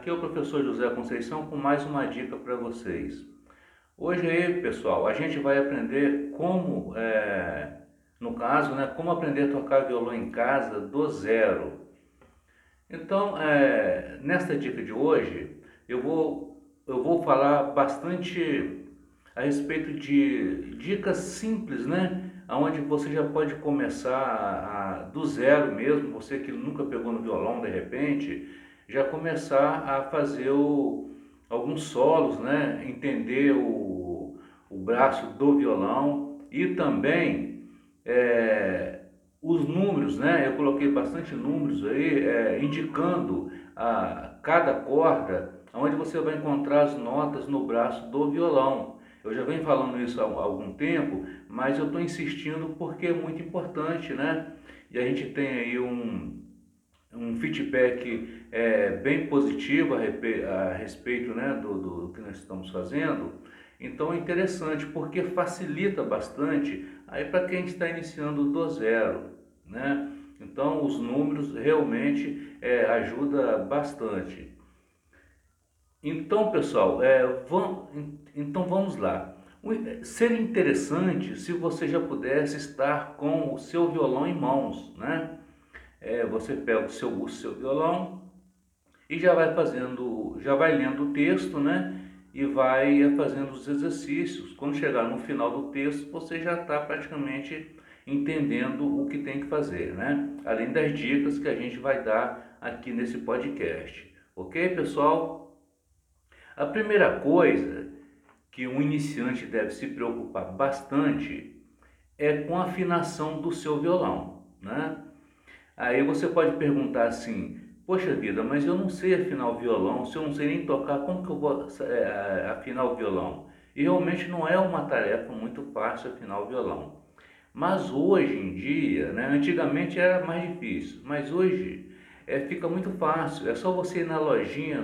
Aqui é o professor José Conceição com mais uma dica para vocês. Hoje aí, pessoal, a gente vai aprender como, no caso, né, como aprender a tocar violão em casa do zero. Então, nesta dica de hoje, eu vou falar bastante a respeito de dicas simples, né? Onde você já pode começar do zero mesmo, você que nunca pegou no violão de repente, já começar a fazer alguns solos, né? Entender o braço do violão e também os números, né? Eu coloquei bastante números aí, indicando cada corda, onde você vai encontrar as notas no braço do violão. Eu já venho falando isso há algum tempo, mas eu estou insistindo porque é muito importante, né? E a gente tem aí um feedback bem positivo a respeito, né, do que nós estamos fazendo. Então é interessante porque facilita bastante aí para quem está iniciando do zero, né? Então os números realmente ajuda bastante. Então, pessoal, então vamos lá. Seria interessante se você já pudesse estar com o seu violão em mãos, né? Você pega o seu violão e já vai fazendo, já vai lendo o texto, né? E vai fazendo os exercícios. Quando chegar no final do texto, você já está praticamente entendendo o que tem que fazer, né? Além das dicas que a gente vai dar aqui nesse podcast. Ok, pessoal? A primeira coisa que um iniciante deve se preocupar bastante é com a afinação do seu violão, né? Aí você pode perguntar assim: poxa vida, mas eu não sei afinar o violão, se eu não sei nem tocar, como que eu vou afinar o violão? E realmente não é uma tarefa muito fácil afinar o violão. Mas hoje em dia, né, antigamente era mais difícil, mas hoje fica muito fácil. É só você ir na lojinha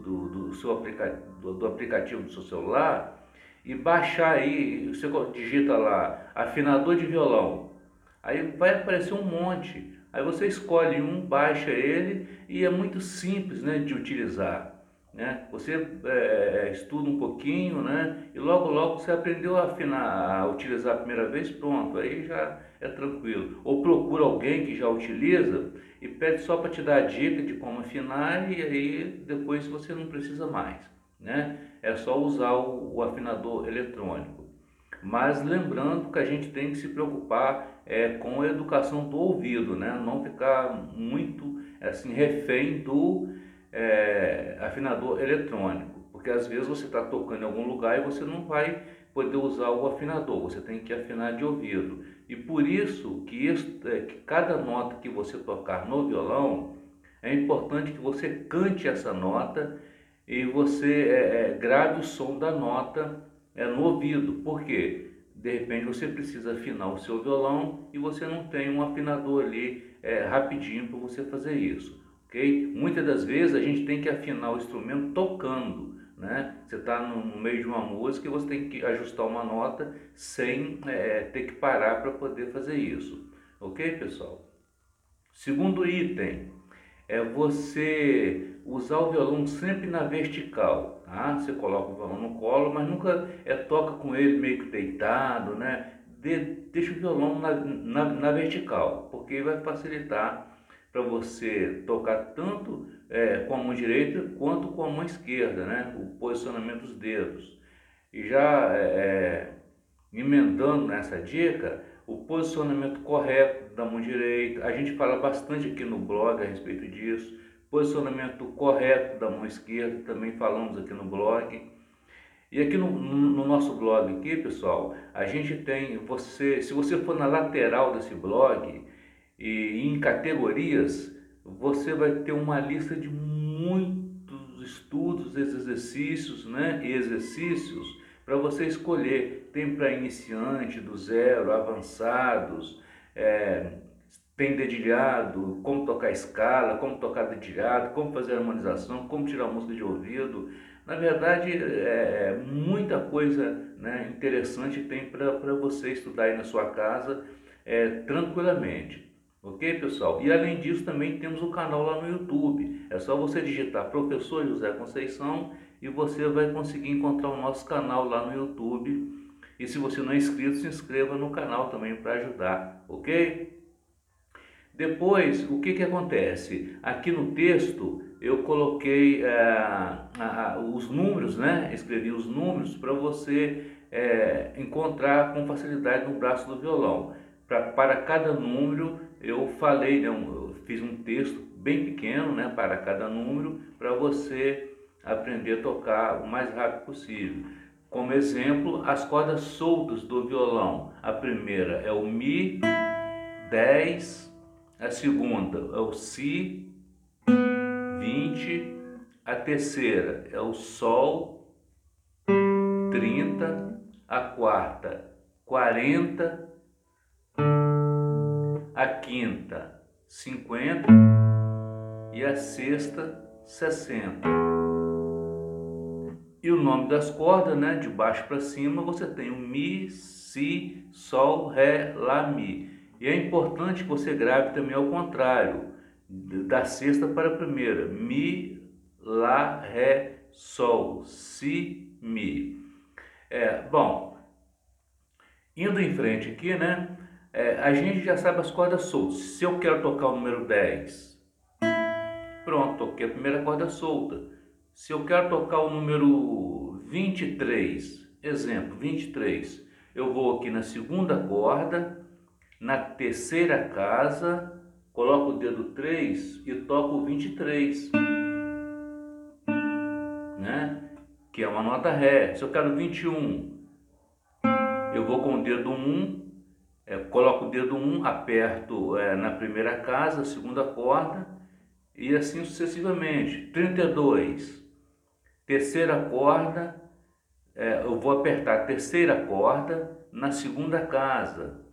do aplicativo do seu celular e baixar aí, você digita lá, afinador de violão. Aí vai aparecer um monte. Aí você escolhe um, baixa ele e é muito simples, né, de utilizar. Né? Você estuda um pouquinho, né? E logo logo você aprendeu a afinar, a utilizar a primeira vez, pronto, aí já é tranquilo. Ou procura alguém que já utiliza e pede só para te dar a dica de como afinar e aí depois você não precisa mais, né? É só usar o afinador eletrônico. Mas lembrando que a gente tem que se preocupar com a educação do ouvido, né? Não ficar muito assim refém do afinador eletrônico, porque às vezes você está tocando em algum lugar e você não vai poder usar o afinador, você tem que afinar de ouvido. E por isso que cada nota que você tocar no violão, é importante que você cante essa nota e você grave o som da nota no ouvido. Por quê? De repente você precisa afinar o seu violão e você não tem um afinador ali rapidinho para você fazer isso, ok? Muitas das vezes a gente tem que afinar o instrumento tocando, né? Você está no meio de uma música e você tem que ajustar uma nota sem ter que parar para poder fazer isso, ok, pessoal? Segundo item, é você usar o violão sempre na vertical, tá? Você coloca o violão no colo, mas nunca toca com ele meio que deitado, né? Deixa o violão na vertical, porque vai facilitar para você tocar tanto com a mão direita quanto com a mão esquerda, né? O posicionamento dos dedos. E já emendando nessa dica, o posicionamento correto da mão direita. A gente fala bastante aqui no blog a respeito disso. Posicionamento correto da mão esquerda, também falamos aqui no blog. E aqui no nosso blog aqui, pessoal, a gente tem, se você for na lateral desse blog e em categorias, você vai ter uma lista de muitos estudos, exercícios, né, e exercícios para você escolher. Tem para iniciante, do zero, avançados, tem dedilhado, como tocar escala, como tocar dedilhado, como fazer harmonização, como tirar música de ouvido. Na verdade, muita coisa, né, interessante tem para você estudar aí na sua casa tranquilamente. Ok, pessoal? E além disso, também temos o canal lá no YouTube. É só você digitar Professor José Conceição e você vai conseguir encontrar o nosso canal lá no YouTube. E se você não é inscrito, se inscreva no canal também para ajudar, ok? Depois, o que acontece? Aqui no texto eu coloquei os números, né? Escrevi os números para você encontrar com facilidade no braço do violão. Para cada número eu falei, né? Eu fiz um texto bem pequeno, né? Para cada número, para você aprender a tocar o mais rápido possível. Como exemplo, as cordas soltas do violão. A primeira é o Mi 10. A segunda é o Si 20, a terceira é o Sol 30, a quarta 40, a quinta 50 e a sexta 60. E o nome das cordas, né, de baixo para cima, você tem o Mi, Si, Sol, Ré, Lá, Mi. E é importante que você grave também ao contrário, da sexta para a primeira. Mi, Lá, Ré, Sol, Si, Mi. Bom, indo em frente aqui, né? A gente já sabe as cordas soltas. Se eu quero tocar o número 10, pronto, toquei a primeira corda solta. Se eu quero tocar o número 23, exemplo, 23, eu vou aqui na segunda corda, na terceira casa, coloco o dedo 3 e toco o 23, né? Que é uma nota Ré. Se eu quero 21, eu vou com o dedo 1, coloco o dedo 1, aperto na primeira casa, segunda corda, e assim sucessivamente. 32, terceira corda, eu vou apertar a terceira corda na segunda casa,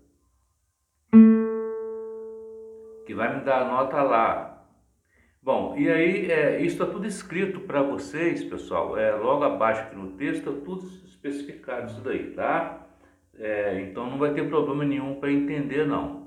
que vai me dar a nota Lá. Bom, e aí isso está tudo escrito para vocês, pessoal, logo abaixo aqui no texto, está tudo especificado isso daí, tá? Então não vai ter problema nenhum para entender, não.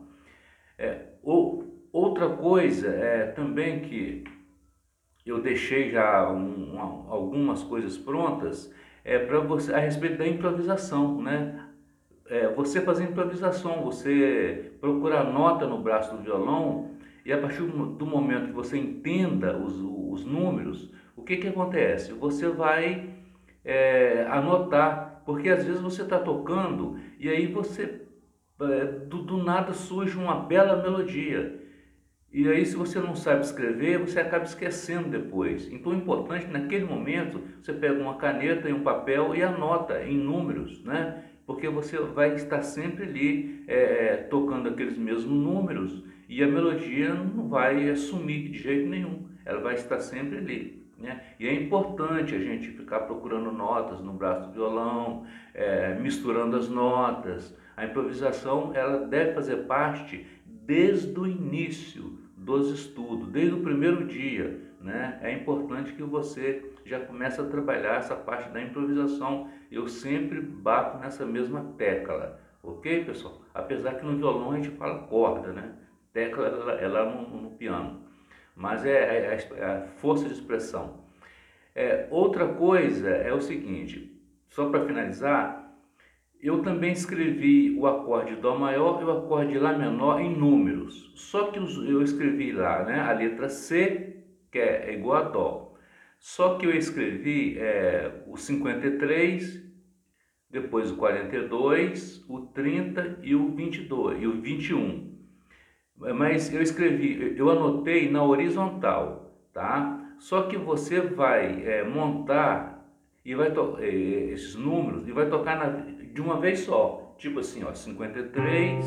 Outra coisa também que eu deixei já algumas coisas prontas para você a respeito da improvisação, né? Você fazer improvisação, você procurar nota no braço do violão e a partir do momento que você entenda os números, o que acontece? Você vai anotar, porque às vezes você está tocando e aí você do nada surge uma bela melodia. E aí, se você não sabe escrever, você acaba esquecendo depois. Então, é importante, naquele momento, você pega uma caneta e um papel e anota em números, né? Porque você vai estar sempre ali tocando aqueles mesmos números e a melodia não vai sumir de jeito nenhum. Ela vai estar sempre ali, né? E é importante a gente ficar procurando notas no braço do violão, misturando as notas. A improvisação, ela deve fazer parte desde o início dos estudos, desde o primeiro dia, né? É importante que você já comece a trabalhar essa parte da improvisação. Eu sempre bato nessa mesma tecla, ok, pessoal? Apesar que no violão a gente fala corda, né? Tecla é lá no piano, mas é a força de expressão. Outra coisa é o seguinte, só para finalizar, eu também escrevi o acorde Dó maior e o acorde Lá menor em números. Só que eu escrevi lá, né, a letra C, que é igual a Dó. Só que eu escrevi o 53, depois o 42, o 30 e o 22 e o 21. Mas eu anotei na horizontal, tá? Só que você vai montar e vai esses números e vai tocar de uma vez só. Tipo assim, ó, 53,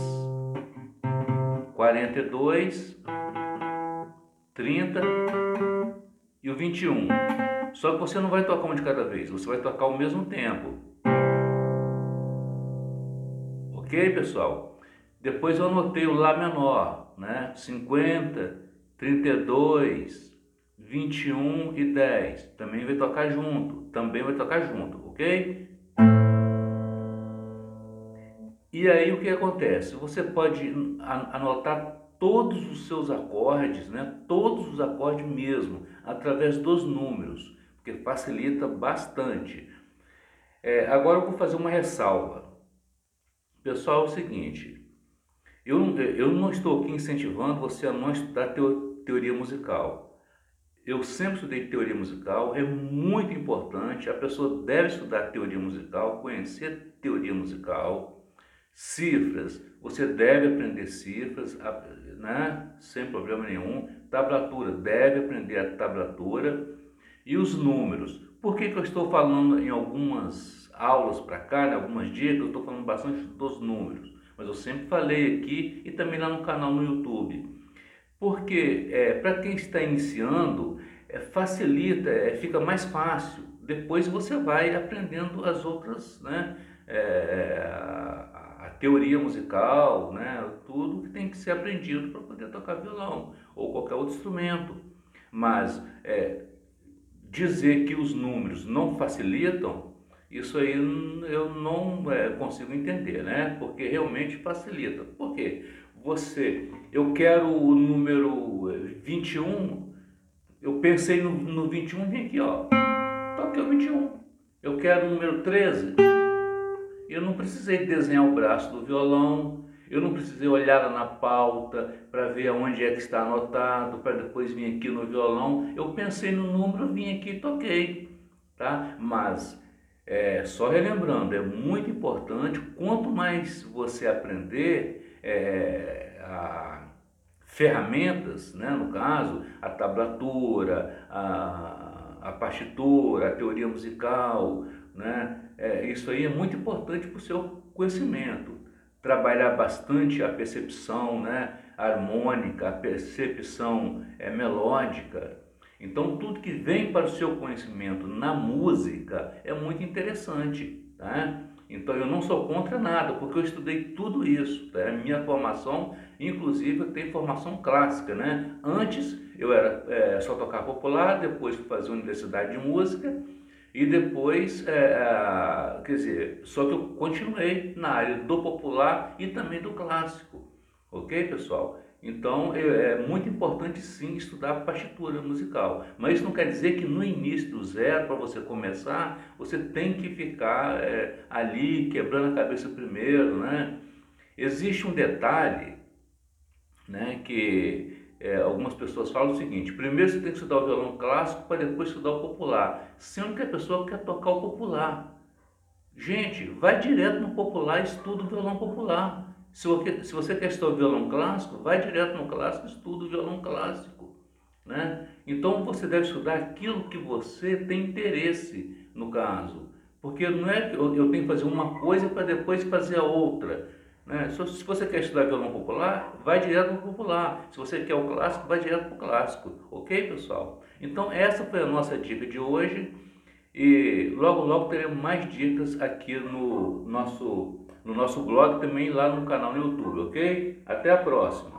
42, 30 e o 21. Só que você não vai tocar um de cada vez, você vai tocar ao mesmo tempo. Ok, pessoal? Depois eu anotei o Lá menor, né? 50, 32, 21 e 10. Também vai tocar junto, ok? E aí o que acontece? Você pode anotar todos os seus acordes, né? Todos os acordes mesmo, através dos números, porque facilita bastante. Agora eu vou fazer uma ressalva. Pessoal, é o seguinte, eu não estou aqui incentivando você a não estudar teoria musical. Eu sempre estudei teoria musical, é muito importante, a pessoa deve estudar teoria musical, conhecer teoria musical, cifras, você deve aprender cifras, né? Sem problema nenhum, tablatura, deve aprender a tablatura e os números. Por que que eu estou falando em algumas aulas para cá, em algumas dicas, eu estou falando bastante dos números, mas eu sempre falei aqui e também lá no canal no YouTube. Porque para quem está iniciando, facilita, fica mais fácil. Depois você vai aprendendo as outras, né? A teoria musical, né? Tudo que tem que ser aprendido para poder tocar violão ou qualquer outro instrumento. Mas dizer que os números não facilitam, isso aí eu não consigo entender, né? Porque realmente facilita. Por quê? Eu quero o número 21, eu pensei no 21, vim aqui, ó, toquei o 21. Eu quero o número 13, eu não precisei desenhar o braço do violão, eu não precisei olhar lá na pauta para ver aonde é que está anotado, para depois vir aqui no violão. Eu pensei no número, vim aqui e toquei, tá? Mas, só relembrando, é muito importante, quanto mais você aprender, ferramentas, né, no caso, a tablatura, a partitura, a teoria musical, né, isso aí é muito importante para o seu conhecimento. Trabalhar bastante a percepção, né, harmônica, a percepção melódica. Então, tudo que vem para o seu conhecimento na música é muito interessante, tá? Então, eu não sou contra nada, porque eu estudei tudo isso, tá? A minha formação, inclusive, eu tenho formação clássica, né? Antes, eu era só tocar popular, depois fui fazer universidade de música, e depois, quer dizer, só que eu continuei na área do popular e também do clássico, ok, pessoal? Então, é muito importante sim estudar partitura musical, mas isso não quer dizer que no início do zero, para você começar, você tem que ficar ali quebrando a cabeça primeiro, né? Existe um detalhe, né, que algumas pessoas falam o seguinte: primeiro você tem que estudar o violão clássico para depois estudar o popular, sendo que a pessoa quer tocar o popular. Gente, vai direto no popular e estuda o violão popular. Se você quer estudar o violão clássico, vai direto no clássico e estuda o violão clássico, né? Então você deve estudar aquilo que você tem interesse, no caso. Porque não é que eu tenho que fazer uma coisa para depois fazer a outra, né? Se você quer estudar violão popular, vai direto no popular. Se você quer o clássico, vai direto para o clássico. Ok, pessoal? Então essa foi a nossa dica de hoje. E logo logo teremos mais dicas aqui no nosso blog, também lá no canal no YouTube, ok? Até a próxima!